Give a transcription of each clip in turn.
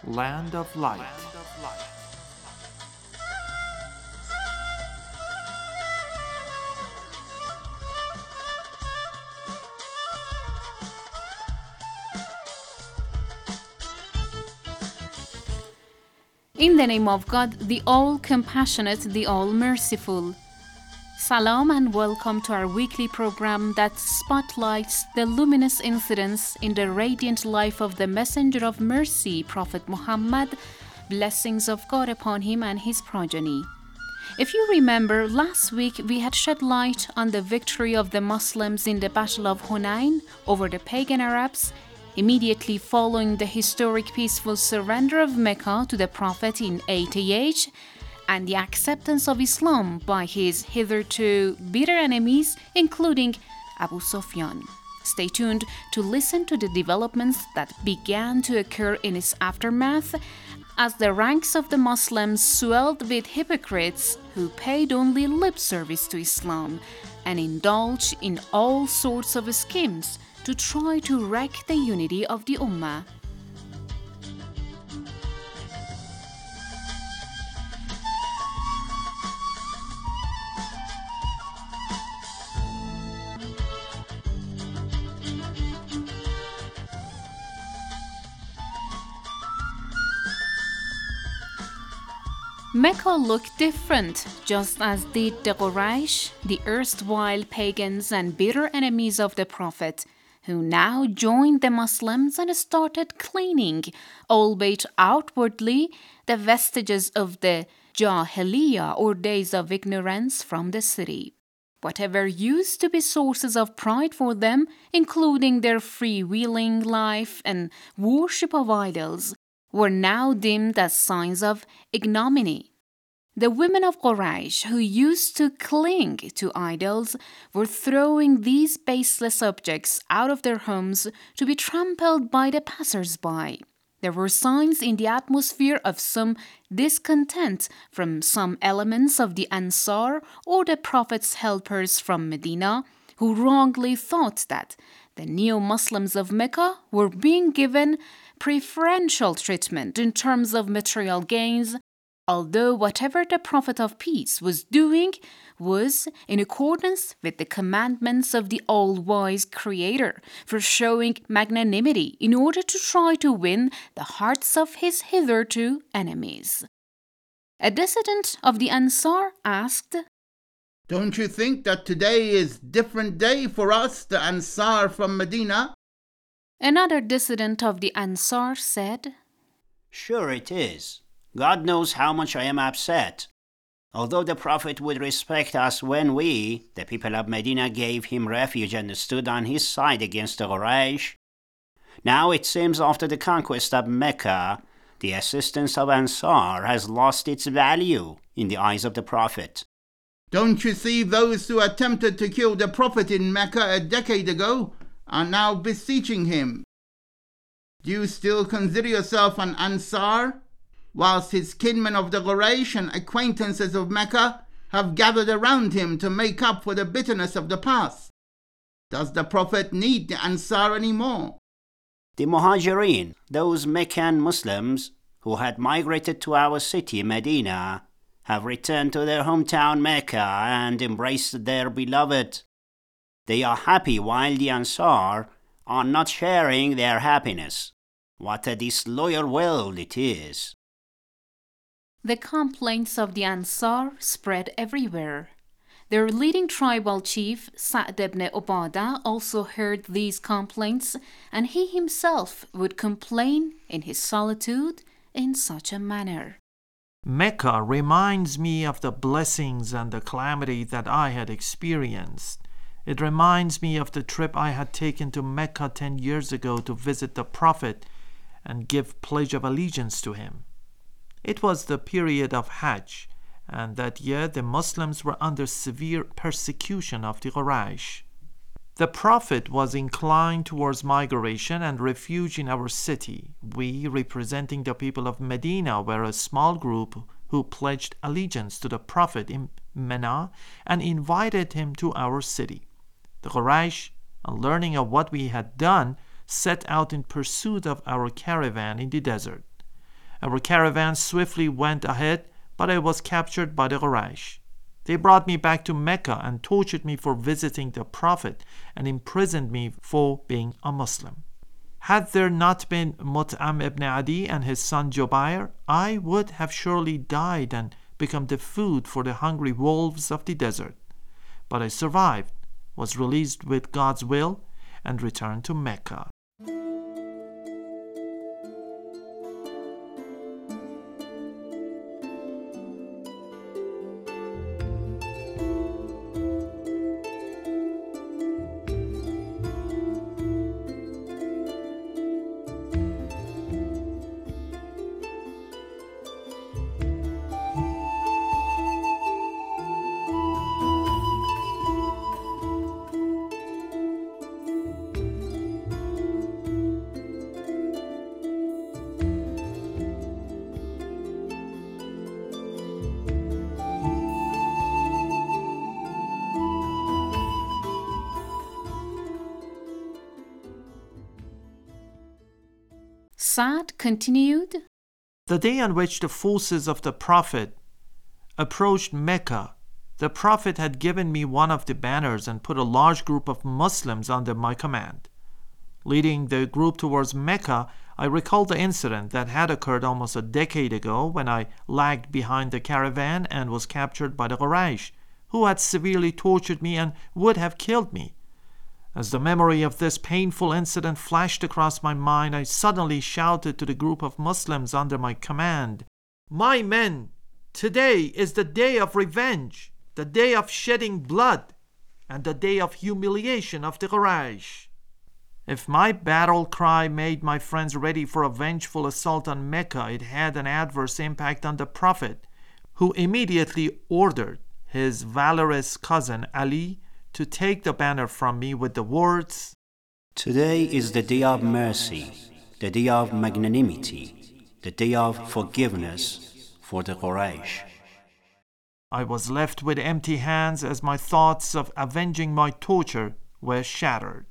Land of Light. In the name of God, the All-Compassionate, the All-Merciful. Salam and welcome to our weekly program that spotlights the luminous incidents in the radiant life of the Messenger of Mercy, Prophet Muhammad, blessings of God upon him and his progeny. If you remember, last week we had shed light on the victory of the Muslims in the Battle of Hunain over the pagan Arabs, immediately following the historic peaceful surrender of Mecca to the Prophet in 80 and the acceptance of Islam by his hitherto bitter enemies, including Abu Sufyan. Stay tuned to listen to the developments that began to occur in its aftermath as the ranks of the Muslims swelled with hypocrites who paid only lip service to Islam and indulged in all sorts of schemes to try to wreck the unity of the Ummah. Mecca looked different, just as did the Quraysh, the erstwhile pagans and bitter enemies of the Prophet, who now joined the Muslims and started cleaning, albeit outwardly, the vestiges of the Jahiliyyah or days of ignorance from the city. Whatever used to be sources of pride for them, including their freewheeling life and worship of idols, were now deemed as signs of ignominy. The women of Quraysh who used to cling to idols were throwing these baseless objects out of their homes to be trampled by the passers-by. There were signs in the atmosphere of some discontent from some elements of the Ansar or the Prophet's helpers from Medina, who wrongly thought that the neo-Muslims of Mecca were being given preferential treatment in terms of material gains, although whatever the Prophet of Peace was doing was in accordance with the commandments of the all-wise Creator for showing magnanimity in order to try to win the hearts of his hitherto enemies. A dissident of the Ansar asked, "Don't you think that today is a different day for us, the Ansar from Medina?" Another dissident of the Ansar said, "Sure it is. God knows how much I am upset. Although the Prophet would respect us when we, the people of Medina, gave him refuge and stood on his side against the Quraysh, now it seems after the conquest of Mecca, the assistance of Ansar has lost its value in the eyes of the Prophet. Don't you see those who attempted to kill the Prophet in Mecca a decade ago are now beseeching him? Do you still consider yourself an Ansar, whilst his kinsmen of the Quraysh and acquaintances of Mecca have gathered around him to make up for the bitterness of the past? Does the Prophet need the Ansar anymore?" The Muhajirin, those Meccan Muslims who had migrated to our city, Medina, have returned to their hometown Mecca and embraced their beloved. They are happy while the Ansar are not sharing their happiness. What a disloyal world it is. The complaints of the Ansar spread everywhere. Their leading tribal chief, Sa'd ibn Ubadah, also heard these complaints, and he himself would complain in his solitude in such a manner. Mecca reminds me of the blessings and the calamity that I had experienced. It reminds me of the trip I had taken to Mecca 10 years ago to visit the Prophet and give pledge of allegiance to him. It was the period of Hajj, and that year the Muslims were under severe persecution of the Quraysh. The Prophet was inclined towards migration and refuge in our city. We, representing the people of Medina, were a small group who pledged allegiance to the Prophet in Mina and invited him to our city. The Quraysh, on learning of what we had done, set out in pursuit of our caravan in the desert. Our caravan swiftly went ahead, but I was captured by the Quraysh. They brought me back to Mecca and tortured me for visiting the Prophet and imprisoned me for being a Muslim. Had there not been Mut'am ibn Adi and his son Jubair, I would have surely died and become the food for the hungry wolves of the desert. But I survived, was released with God's will, and returned to Mecca. Sa'd continued, The day on which the forces of the Prophet approached Mecca, the Prophet had given me one of the banners and put a large group of Muslims under my command. Leading the group towards Mecca, I recalled the incident that had occurred almost a decade ago when I lagged behind the caravan and was captured by the Quraysh, who had severely tortured me and would have killed me. As the memory of this painful incident flashed across my mind, I suddenly shouted to the group of Muslims under my command, My men, today is the day of revenge, the day of shedding blood, and the day of humiliation of the Quraysh. If my battle cry made my friends ready for a vengeful assault on Mecca, it had an adverse impact on the Prophet, who immediately ordered his valorous cousin Ali to take the banner from me with the words, Today is the day of mercy, the day of magnanimity, the day of forgiveness for the Quraysh. I was left with empty hands as my thoughts of avenging my torture were shattered.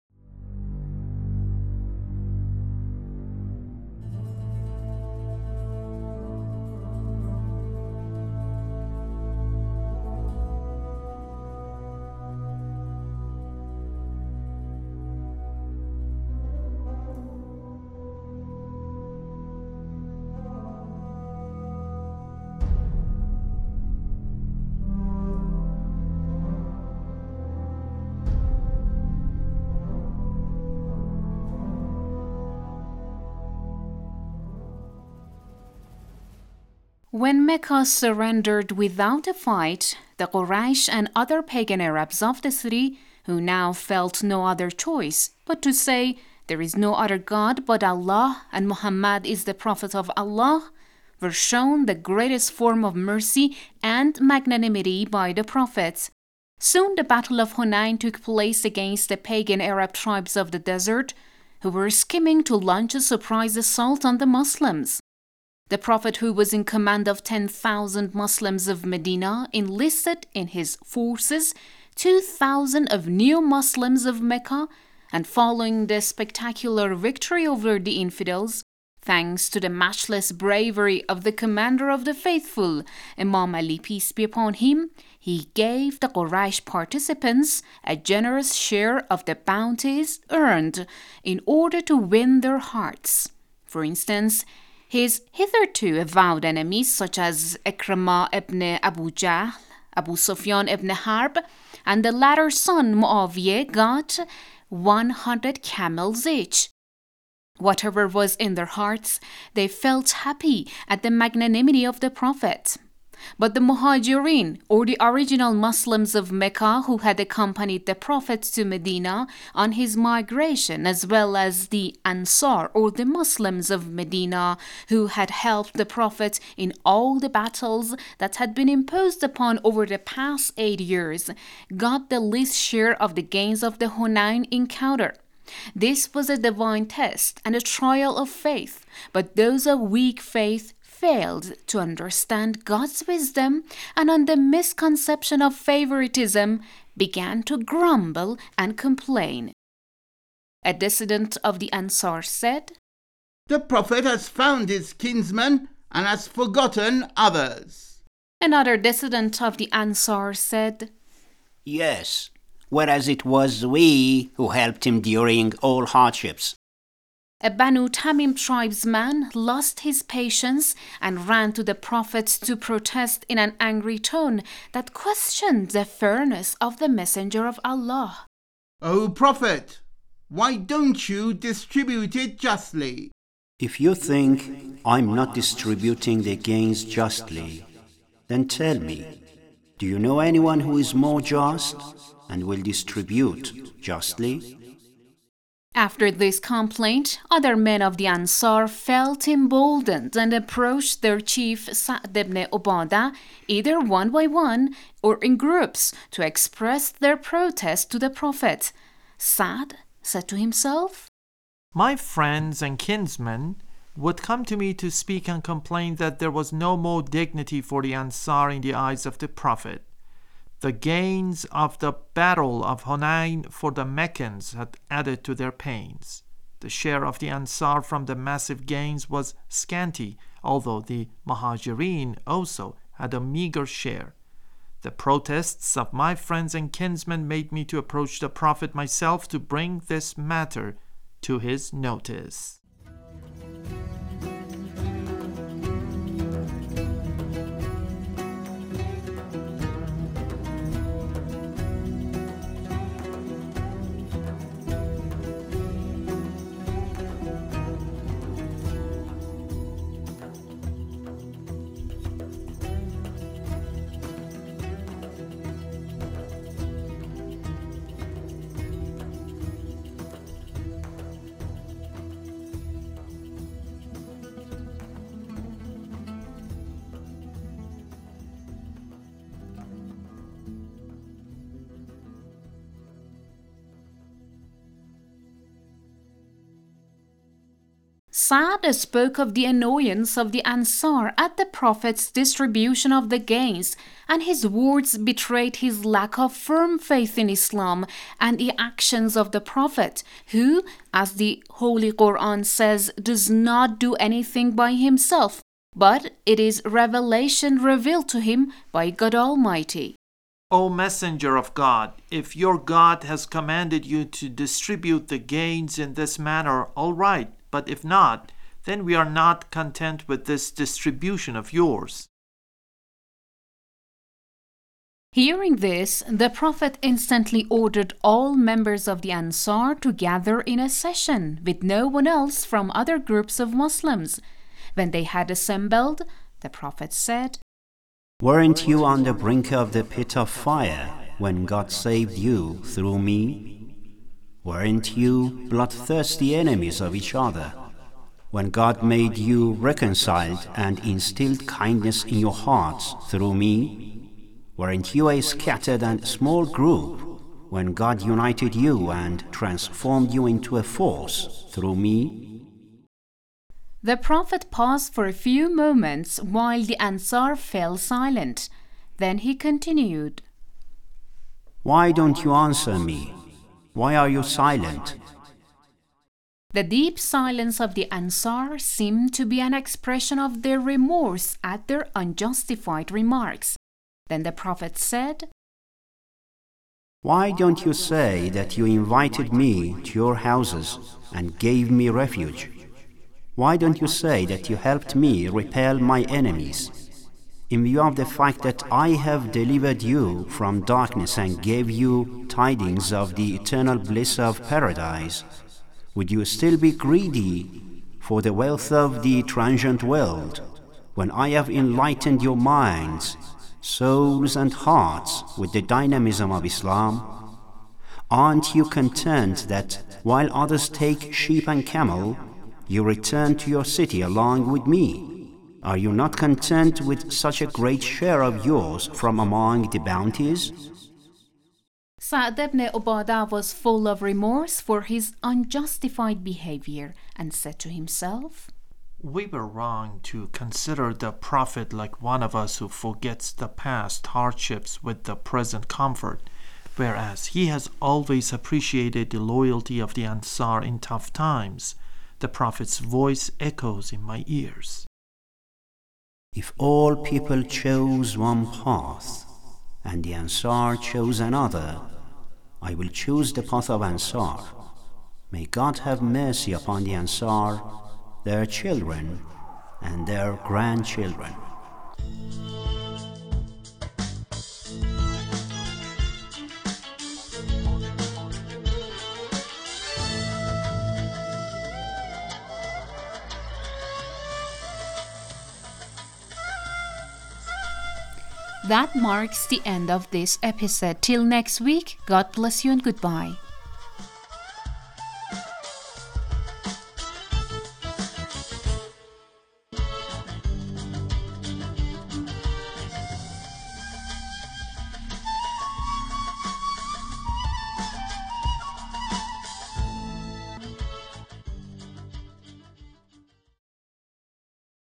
When Mecca surrendered without a fight, the Quraysh and other pagan Arabs of the city, who now felt no other choice but to say, There is no other God but Allah, and Muhammad is the Prophet of Allah, were shown the greatest form of mercy and magnanimity by the Prophet. Soon the Battle of Hunain took place against the pagan Arab tribes of the desert, who were scheming to launch a surprise assault on the Muslims. The Prophet, who was in command of 10,000 Muslims of Medina, enlisted in his forces 2,000 of new Muslims of Mecca, and following the spectacular victory over the infidels, thanks to the matchless bravery of the commander of the faithful, Imam Ali, peace be upon him, he gave the Quraysh participants a generous share of the bounties earned in order to win their hearts. For instance, his hitherto avowed enemies such as Ikrimah ibn Abu Jahl, Abu Sufyan ibn Harb, and the latter's son Muawiyah got 100 camels each. Whatever was in their hearts, they felt happy at the magnanimity of the Prophet. But the Muhajirin, or the original Muslims of Mecca who had accompanied the Prophet to Medina on his migration, as well as the Ansar, or the Muslims of Medina who had helped the Prophet in all the battles that had been imposed upon over the past 8 years, got the least share of the gains of the Hunain encounter. This was a divine test and a trial of faith, but those of weak faith failed to understand God's wisdom and on the misconception of favoritism began to grumble and complain. A dissident of the Ansar said, The Prophet has found his kinsmen and has forgotten others. Another descendant of the Ansar said, Yes, whereas it was we who helped him during all hardships. A Banu Tamim tribesman lost his patience and ran to the Prophet to protest in an angry tone that questioned the fairness of the Messenger of Allah. O Prophet, why don't you distribute it justly? If you think I'm not distributing the gains justly, then tell me, do you know anyone who is more just and will distribute justly? After this complaint, other men of the Ansar felt emboldened and approached their chief Sa'd ibn Ubadah either one by one or in groups to express their protest to the Prophet. Sa'd said to himself, My friends and kinsmen would come to me to speak and complain that there was no more dignity for the Ansar in the eyes of the Prophet. The gains of the battle of Hunayn for the Meccans had added to their pains. The share of the Ansar from the massive gains was scanty, although the Muhajirin also had a meager share. The protests of my friends and kinsmen made me to approach the Prophet myself to bring this matter to his notice. Sa'd spoke of the annoyance of the Ansar at the Prophet's distribution of the gains, and his words betrayed his lack of firm faith in Islam and the actions of the Prophet, who, as the Holy Quran says, does not do anything by himself, but it is revelation revealed to him by God Almighty. O Messenger of God, if your God has commanded you to distribute the gains in this manner, all right. But if not, then we are not content with this distribution of yours. Hearing this, the Prophet instantly ordered all members of the Ansar to gather in a session with no one else from other groups of Muslims. When they had assembled, the Prophet said, Weren't you on the brink of the pit of fire when God saved you through me? Weren't you bloodthirsty enemies of each other when God made you reconciled and instilled kindness in your hearts through me? Weren't you a scattered and small group when God united you and transformed you into a force through me? The Prophet paused for a few moments while the Ansar fell silent. Then he continued, Why don't you answer me? Why are you silent? The deep silence of the Ansar seemed to be an expression of their remorse at their unjustified remarks. Then the Prophet said, Why don't you say that you invited me to your houses and gave me refuge? Why don't you say that you helped me repel my enemies? In view of the fact that I have delivered you from darkness and gave you tidings of the eternal bliss of paradise, would you still be greedy for the wealth of the transient world, when I have enlightened your minds, souls and hearts with the dynamism of Islam? Aren't you content that while others take sheep and camel, you return to your city along with me? Are you not content with such a great share of yours from among the bounties? Sa'd ibn Ubadah was full of remorse for his unjustified behavior and said to himself, We were wrong to consider the Prophet like one of us who forgets the past hardships with the present comfort, whereas he has always appreciated the loyalty of the Ansar in tough times. The Prophet's voice echoes in my ears. If all people chose one path, and the Ansar chose another, I will choose the path of Ansar. May God have mercy upon the Ansar, their children, and their grandchildren. That marks the end of this episode. Till next week, God bless you and goodbye.